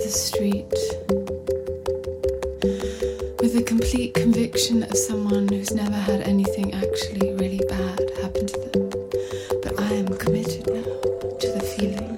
the street with the complete conviction of someone who's never had anything actually really bad happen to them. But I am committed now to the feeling.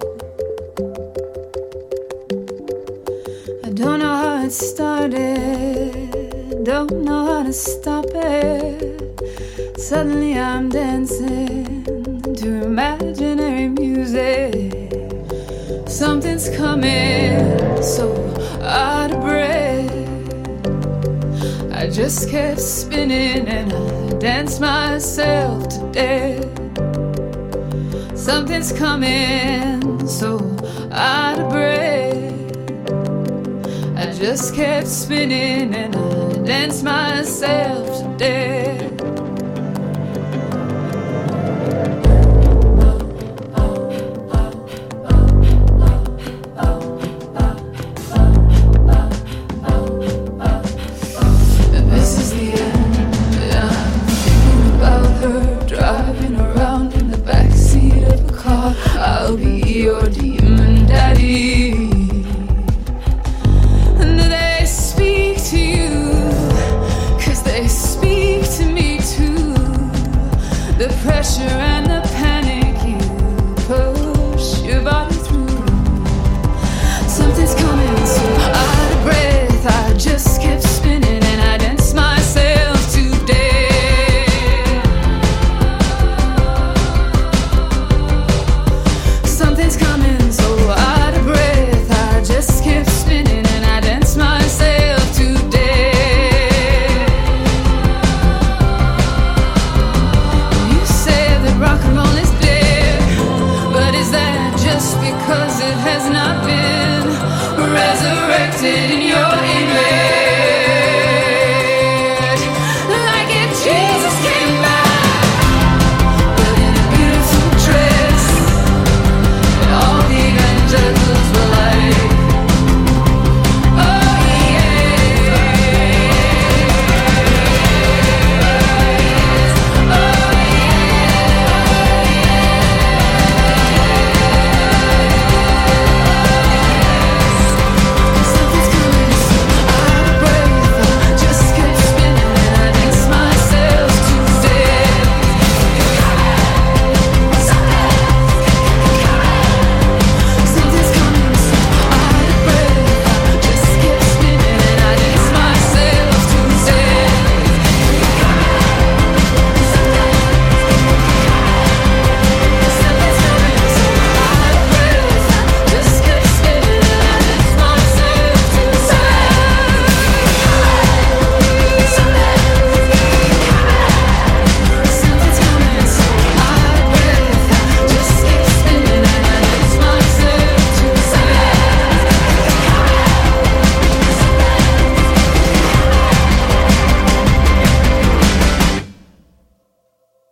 I don't know how it started, don't know how to stop it. Suddenly I'm dancing to imaginary music. Something's coming, so out of breath. I just kept spinning and I danced myself to death. Something's coming, so out of breath. I just kept spinning and I danced myself to death.